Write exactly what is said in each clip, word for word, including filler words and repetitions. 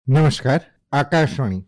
નમસ્કાર, આકાશવાણી.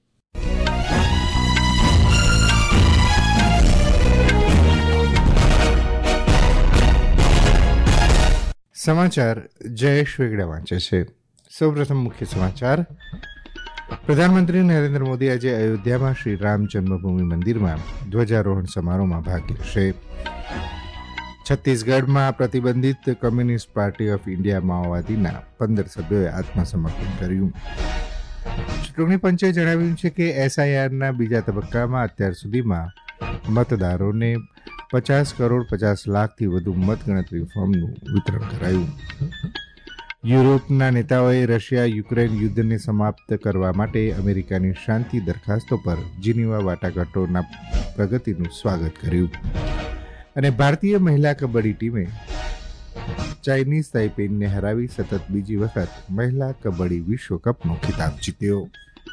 સમાચાર જયેશ વેગડા વાંચે છે. સૌપ્રથમ મુખ્ય સમાચાર. પ્રધાનમંત્રી નરેન્દ્ર મોદી આજે અયોધ્યામાં શ્રી રામ જન્મભૂમિ મંદિરમાં ધ્વજારોહણ સમારોહમાં ભાગ લેશે. છત્તીસગઢમાં પ્રતિબંધિત કમ્યુનિસ્ટ પાર્ટી ઓફ ઇન્ડિયા માઓવાદીના પંદર સભ્યોએ આત્મસમર્પણ કર્યું. ચૂંટણી પંચે જણાવ્યું છે કે એસઆઈઆરના બીજા તબક્કામાં અત્યાર સુધીમાં મતદારોને પચાસ કરોડ પચાસ લાખથી વધુ મતગણતરી ફોર્મનું વિતરણ કરાયું. યુરોપના નેતાઓએ રશિયા યુક્રેન યુદ્ધને સમાપ્ત કરવા માટે અમેરિકાની શાંતિ દરખાસ્તો પર જીનીવા વાટાઘાટોના પ્રગતિનું સ્વાગત કર્યું. અને ભારતીય મહિલા કબડ્ડી ટીમે ચાઇનીઝ તાઇપેઈને હરાવી સતત બીજી વખત મહિલા કબડ્ડી વિશ્વકપનો ખિતાબ જીત્યો.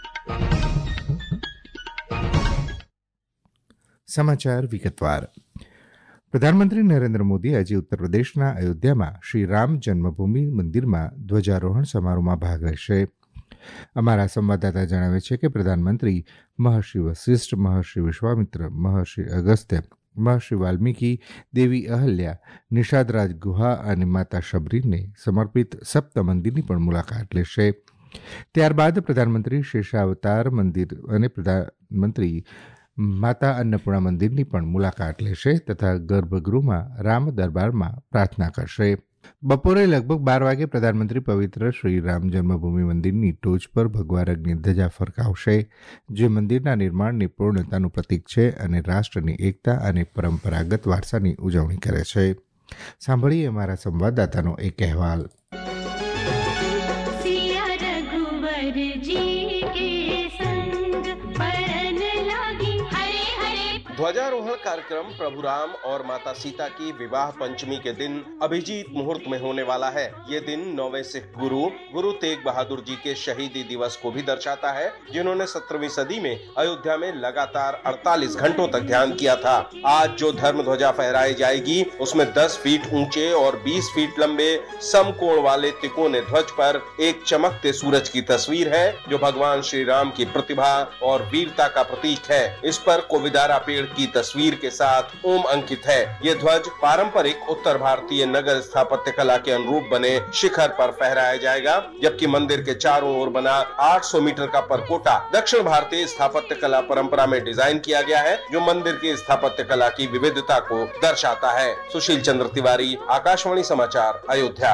સમાચાર વિગતવાર. પ્રધાનમંત્રી નરેન્દ્ર મોદી આજે ઉત્તર પ્રદેશના અયોધ્યામાં શ્રી રામ જન્મભૂમિ મંદિરમાં ધ્વજારોહણ સમારોહમાં ભાગ લેશે. અમારા સંવાદદાતા જણાવે છે કે પ્રધાનમંત્રી મહર્ષિ વશિષ્ઠ, મહર્ષિ વિશ્વામિત્ર, મહર્ષિ અગસ્ત્ય, મહર્ષિ વાલ્મીકી, દેવી અહલ્યા, નિષાદરાજ ગુહા અને માતા શબરીને સમર્પિત સપ્ત મંદિરની પણ મુલાકાત લેશે. ત્યારબાદ પ્રધાનમંત્રી શેષાવતાર મંદિર અને પ્રધાનમંત્રી માતા અન્નપૂર્ણા મંદિરની પણ મુલાકાત લેશે તથા ગર્ભગૃહમાં રામ દરબારમાં પ્રાર્થના કરશે. બપોરે લગભગ બાર વાગે પ્રધાનમંત્રી પવિત્ર શ્રી રામ જન્મભૂમિ મંદિરની ટોચ પર ભગવા રંગની ધજા ફરકાવશે, જે મંદિરના નિર્માણની પૂર્ણતાનું પ્રતીક છે અને રાષ્ટ્રની એકતા અને પરંપરાગત વારસાની ઉજવણી કરે છે. સાંભળીએ અમારા સંવાદદાતાનો એક અહેવાલ. ध्वजारोहण कार्यक्रम प्रभु राम और माता सीता की विवाह पंचमी के दिन अभिजीत मुहूर्त में होने वाला है. ये दिन नौवें सिख गुरु गुरु तेग बहादुर जी के शहीदी दिवस को भी दर्शाता है, जिन्होंने सत्रहवीं सदी में अयोध्या में लगातार अड़तालीस घंटों तक ध्यान किया था. आज जो धर्म ध्वजा फहराई जाएगी उसमें दस फीट ऊंचे और बीस फीट लंबे समकोण वाले तिकोने ध्वज पर एक चमकते सूरज की तस्वीर है, जो भगवान श्री राम की प्रतिभा और वीरता का प्रतीक है. इस पर कोविदारा पेड़ की तस्वीर के साथ ओम अंकित है. ये ध्वज पारंपरिक उत्तर भारतीय नगर स्थापत्य कला के अनुरूप बने शिखर पर फहराया जाएगा, जबकि मंदिर के चारों ओर बना आठ सौ मीटर का परकोटा दक्षिण भारतीय स्थापत्य कला परंपरा में डिजाइन किया गया है, जो मंदिर की स्थापत्य कला की विविधता को दर्शाता है. सुशील चंद्र तिवारी, आकाशवाणी समाचार, अयोध्या.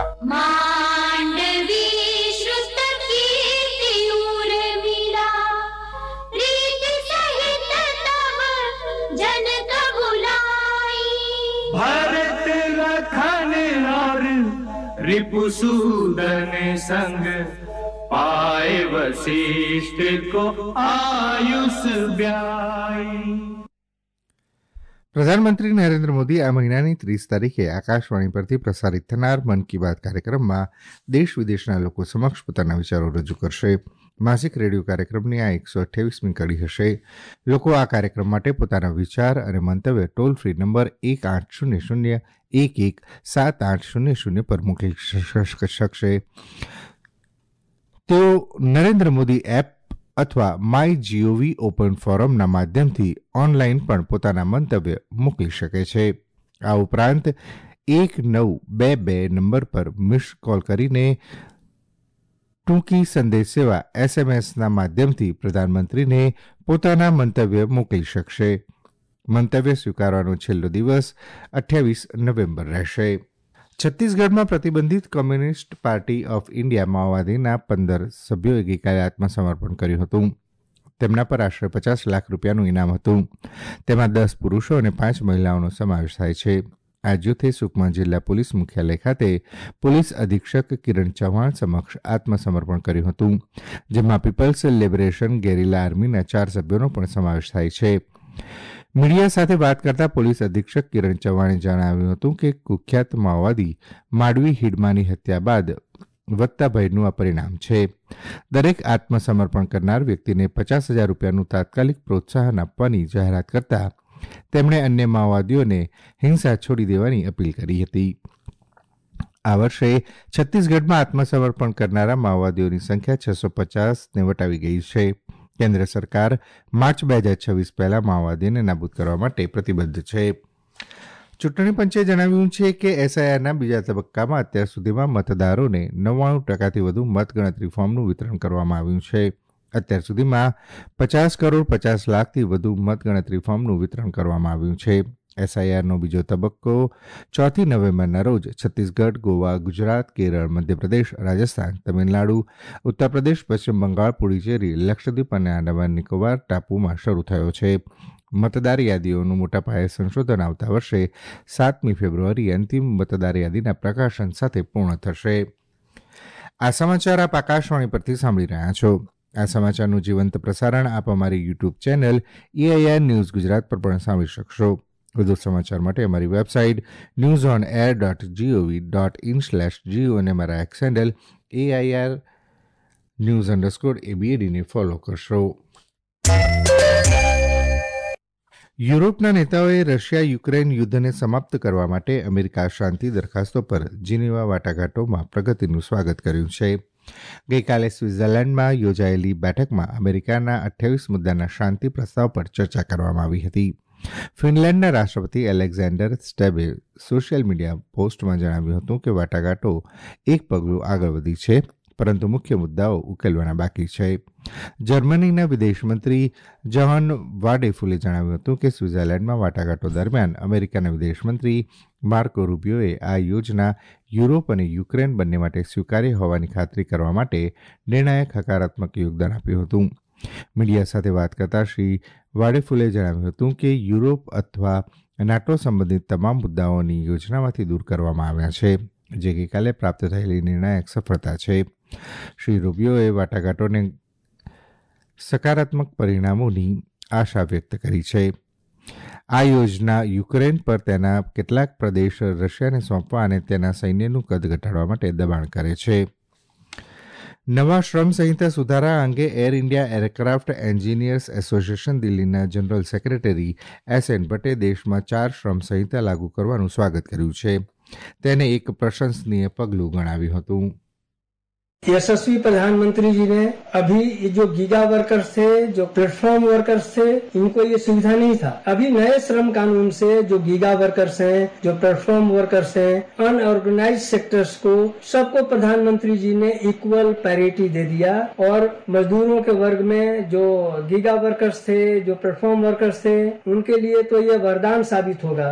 भारत लखन और रिपुसूदन संग पाए वशिष्ठ को आयुष ब्याई. પ્રધાનમંત્રી નરેન્દ્ર મોદી આ મહિનાની ત્રીસ તારીખે આકાશવાણી પરથી પ્રસારિત થનાર મન કી બાત કાર્યક્રમમાં દેશ વિદેશના લોકો સમક્ષ પોતાના વિચારો રજૂ કરશે. માસિક રેડિયો કાર્યક્રમની આ એકસો અઠ્યાવીસમી કડી હશે. લોકો આ કાર્યક્રમ માટે પોતાના વિચાર અને મંતવ્ય ટોલ ફ્રી નંબર એક આઠ શૂન્ય શૂન્ય એક એક સાત આઠ શૂન્ય શૂન્ય પર મોકલી શકશે. તેઓ નરેન્દ્ર મોદી એપ અથવા માય જીઓવી ઓપન ફોરમના માધ્યમથી ઓનલાઈન પણ પોતાના મંતવ્ય મોકલી શકે છે. આ ઉપરાંત એક નવ બે બે નંબર પર મિસ કોલ કરીને ટૂંકી સંદેશ સેવા એસએમએસના માધ્યમથી પ્રધાનમંત્રીને પોતાના મંતવ્ય મોકલી શકશે. મંતવ્ય સ્વીકારવાનો છેલ્લો દિવસ અઠ્યાવીસ નવેમ્બર રહેશે. છત્તીસગઢમાં પ્રતિબંધિત કમ્યુનિસ્ટ પાર્ટી ઓફ ઇન્ડિયા માઓવાદીના પંદર સભ્યોએ ગઈકાલે આત્મસમર્પણ કર્યું હતું. તેમના પર આશરે પચાસ લાખ રૂપિયાનું ઇનામ હતું. તેમાં દસ પુરુષો અને પાંચ મહિલાઓનો સમાવેશ થાય છે. આ જૂથે સુકમા જિલ્લા પોલીસ મુખ્યાલય ખાતે પોલીસ અધિક્ષક કિરણ ચૌહાણ સમક્ષ આત્મસમર્પણ કર્યું હતું, જેમાં પીપલ્સ લિબરેશન ગેરિલા આર્મીના ચાર સભ્યોનો પણ સમાવેશ થાય છે. મીડિયા સાથે વાત કરતા પોલીસ અધિક્ષક કિરણ ચૌહાણે જણાવ્યું હતું કે કુખ્યાત માઓવાદી માડવી હિડમાની હત્યા બાદ વધતા ભયનું આ પરિણામ છે. દરેક આત્મસમર્પણ કરનાર વ્યક્તિને પચાસ હજાર રૂપિયાનું તાત્કાલિક પ્રોત્સાહન આપવાની જાહેરાત કરતા તેમણે અન્ય માઓવાદીઓને હિંસા છોડી દેવાની અપીલ કરી હતી. આ વર્ષે છત્તીસગઢમાં આત્મસમર્પણ કરનારા માઓવાદીઓની સંખ્યા છસો પચાસને વટાવી ગઈ છે. કેન્દ્ર સરકાર માર્ચ બે હજાર છવ્વીસ પહેલા માઓવાદીને નાબૂદ કરવા માટે પ્રતિબદ્ધ છે. ચૂંટણી પંચે જણાવ્યું છે કે એસઆઈઆરના બીજા તબક્કામાં અત્યાર સુધીમાં મતદારોને નવ્વાણું ટકાથી વધુ મતગણતરી ફોર્મનું વિતરણ કરવામાં આવ્યું છે. અત્યાર સુધીમાં પચાસ કરોડ પચાસ લાખથી વધુ મતગણતરી ફોર્મનું વિતરણ કરવામાં આવ્યું છે. એસઆઈઆરનો બીજો તબક્કો ચોથી નવેમ્બરના રોજ છત્તીસગઢ, ગોવા, ગુજરાત, કેરળ, મધ્યપ્રદેશ, રાજસ્થાન, તમિલનાડુ, ઉત્તરપ્રદેશ, પશ્ચિમ બંગાળ, પુડુચેરી, લક્ષદ્વીપ અને આંદામાન નિકોબાર ટાપુમાં શરૂ થયો છે. મતદાર યાદીઓનું મોટા પાયે સંશોધન આવતા વર્ષે સાતમી ફેબ્રુઆરી અંતિમ મતદાર યાદીના પ્રકાશન સાથે પૂર્ણ થશે. આ સમાચાર આપ આકાશવાણી પરથી સાંભળી રહ્યા છો. આ સમાચારનું જીવંત પ્રસારણ આપ અમારી YouTube channel AIR news Gujarat પર પણ સાંભળી શકશો. વધુ સમાચાર માટે અમારી website news on air dot GOV dot in slash GO અને અમારા X handle AIR news underscore એબીએડીને ફોલો કરશો. યુરોપના નેતાઓએ રશિયા યુક્રેન યુદ્ધને સમાપ્ત કરવા માટે અમેરિકા શાંતિ દરખાસ્તો પર જીનીવા વાટાઘાટોમાં પ્રગતિનું સ્વાગત કર્યું છે. ગઈકાલે સ્વિટ્ઝરલેન્ડમાં યોજાયેલી બેઠકમાં અમેરિકાના અઠ્યાવીસ મુદ્દાના શાંતિ પ્રસ્તાવ પર ચર્ચા કરવામાં આવી હતી. ફિનલેન્ડના રાષ્ટ્રપતિ એલેક્ઝાન્ડર સ્ટેબે સોશિયલ મીડિયા પોસ્ટમાં જણાવ્યું હતું કે વાટાઘાટો એક પગલું આગળ વધી છે, પરંતુ મુખ્ય મુદ્દાઓ ઉકેલવાના બાકી છે. જર્મનીના વિદેશમંત્રી જોહાન વાડેફુલે જણાવ્યું હતું કે સ્વિટ્ઝરલેન્ડમાં વાટાઘાટો દરમિયાન અમેરિકાના વિદેશમંત્રી માર્કો રૂબિયોએ આ યોજના યુરોપ અને યુક્રેન બંને માટે સ્વીકાર્ય હોવાની ખાતરી કરવા માટે નિર્ણાયક હકારાત્મક યોગદાન આપ્યું હતું. મીડિયા સાથે વાત કરતા શ્રી વાડેફુલે જણાવ્યું હતું કે યુરોપ અથવા નાટો સંબંધિત તમામ મુદ્દાઓની યોજનામાંથી દૂર કરવામાં આવ્યા છે, જે ગઈકાલે પ્રાપ્ત થયેલી નિર્ણાયક સફળતા છે. શ્રી રૂબિયોએ વાટાઘાટોને સકારાત્મક પરિણામોની આશા વ્યક્ત કરી છે. આ યોજના યુક્રેન પર તેના કેટલાક પ્રદેશ રશિયાને સોંપવા અને તેના સૈન્યનું કદ ઘટાડવા માટે દબાણ કરે છે. નવા શ્રમ સંહિતા સુધારા અંગે air India aircraft engineers association દિલ્હીના જનરલ સેક્રેટરી એસ એન ભટ્ટે દેશમાં ચાર શ્રમ સંહિતા લાગુ કરવાનું સ્વાગત કર્યું છે. તેને એક પ્રશંસનીય પગલું ગણાવ્યું હતું. यशस्वी प्रधानमंत्री जी ने अभी जो गीगा वर्कर्स थे, जो प्लेटफॉर्म वर्कर्स थे, इनको ये सुविधा नहीं था. अभी नए श्रम कानून से जो गीगा वर्कर्स हैं, जो प्लेटफॉर्म वर्कर्स हैं, अनऑर्गेनाइज्ड सेक्टर्स को सबको प्रधानमंत्री जी ने इक्वल पैरिटी दे दिया और मजदूरों के वर्ग में जो गीगा वर्कर्स थे, जो प्लेटफॉर्म वर्कर्स थे, उनके लिए तो ये वरदान साबित होगा.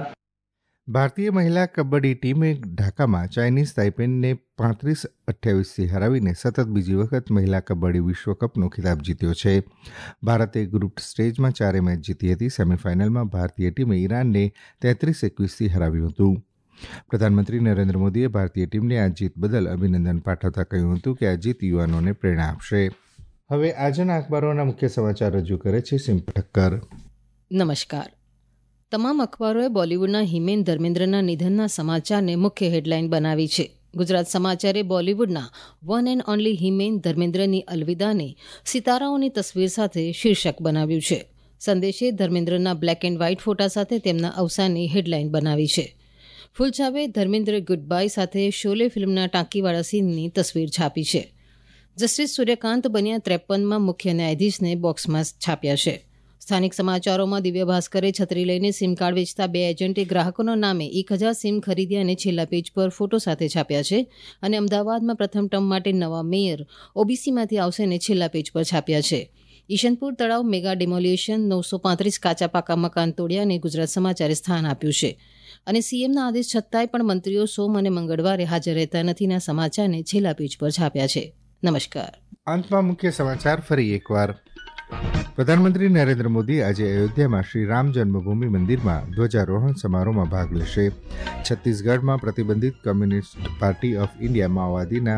ભારતીય મહિલા કબડ્ડી ટીમે ઢાકામાં ચાઇનીઝ તાઇપેઈને પાંત્રીસ અઠ્યાવીસથી હરાવીને સતત બીજી વખત મહિલા કબડ્ડી વિશ્વકપનો ખિતાબ જીત્યો છે. ભારતે ગ્રુપ સ્ટેજમાં ચારે મેચ જીતી હતી. સેમીફાઇનલમાં ભારતીય ટીમે ઈરાનને તેત્રીસ એકવીસથી હરાવ્યું હતું. પ્રધાનમંત્રી નરેન્દ્ર મોદીએ ભારતીય ટીમને આ જીત બદલ અભિનંદન પાઠવતા કહ્યું હતું કે આ જીત યુવાનોને પ્રેરણા આપશે. હવે આજના અખબારોના મુખ્ય સમાચાર રજૂ કરે છે સિમ્પ ઠક્કર. નમસ્કાર. તમામ અખબારોએ બોલિવૂડના હિમેન ધર્મેન્દ્રના નિધનના સમાચારને મુખ્ય હેડલાઇન બનાવી છે. ગુજરાત સમાચારે બોલિવૂડના વન એન્ડ ઓનલી હિમેન ધર્મેન્દ્રની અલવિદાને સિતારાઓની તસવીર સાથે શીર્ષક બનાવ્યું છે. સંદેશે ધર્મેન્દ્રના બ્લેક એન્ડ વ્હાઇટ ફોટા સાથે તેમના અવસાનની હેડલાઇન બનાવી છે. ફૂલછાપે ધર્મેન્દ્ર ગુડ બાય સાથે શોલે ફિલ્મના ટાંકીવાળા સીનની તસવીર છાપી છે. જસ્ટિસ સૂર્યકાંત બન્યા ત્રેપનમાં મુખ્ય ન્યાયાધીશને બોક્સમાં છાપ્યા છે. સ્થાનિક સમાચારોમાં દિવ્ય ભાસ્કરે છત્રી લઈને સિમ કાર્ડ વેચતા બે એજન્ટે ગ્રાહકોના નામે એક હજાર સિમ ખરીદ્યા અને છેલ્લા પેજ પર ફોટો સાથે છાપ્યા છે. અને અમદાવાદમાં પ્રથમ ટર્મ માટે નવા મેયર ઓબીસીમાંથી આવશે અને છેલ્લા પેજ પર છાપ્યા છે. ઈશનપુર તળાવ મેગા ડિમોલિશન નવસો પાંત્રીસ કાચા પાકા મકાન તોડ્યા અને ગુજરાત સમાચારે સ્થાન આપ્યું છે. અને સીએમના આદેશ છતાંય પણ મંત્રીઓ સોમ અને મંગળવારે હાજર રહેતા નથીના સમાચારને છેલ્લા પેજ પર છાપ્યા છે. નમસ્કાર. અંતમાં મુખ્ય સમાચાર ફરી એકવાર. પ્રધાનમંત્રી નરેન્દ્ર મોદી આજે અયોધ્યામાં શ્રી રામ જન્મભૂમિ મંદિરમાં ધ્વજારોહણ સમારોહમાં ભાગ લેશે. છત્તીસગઢમાં પ્રતિબંધિત કમ્યુનિસ્ટ પાર્ટી ઓફ ઇન્ડિયા માઓવાદીના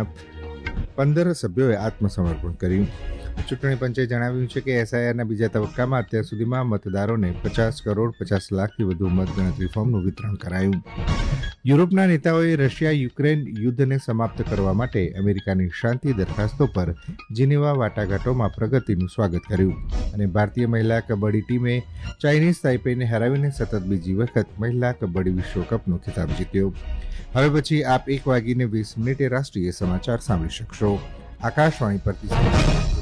પંદર સભ્યોએ આત્મસમર્પણ કર્યું. ચૂંટણી પંચે જણાવ્યું છે કે એસઆઈઆરના બીજા તબક્કામાં અત્યાર સુધીમાં મતદારોને પચાસ કરોડ પચાસ લાખથી વધુ મતગણતરી ફોર્મનું વિતરણ કરાયું. યુરોપના નેતાઓએ રશિયા યુક્રેન યુદ્ધને સમાપ્ત કરવા માટે અમેરિકાની શાંતિ દરખાસ્તો પર જીનીવા વાટાઘાટોમાં પ્રગતિનું સ્વાગત કર્યું અને ભારતીય મહિલા કબડ્ડી ટીમે ચાઇનીઝ તાઇપેઈને હરાવીને સતત બીજી વખત મહિલા કબડ્ડી વિશ્વકપનો ખિતાબ જીત્યો. હવે પછી આપ એક વાગીને વીસ મિનિટે રાષ્ટ્રીય સમાચાર સાંભળી શકશો. આકાશવાણી પરથી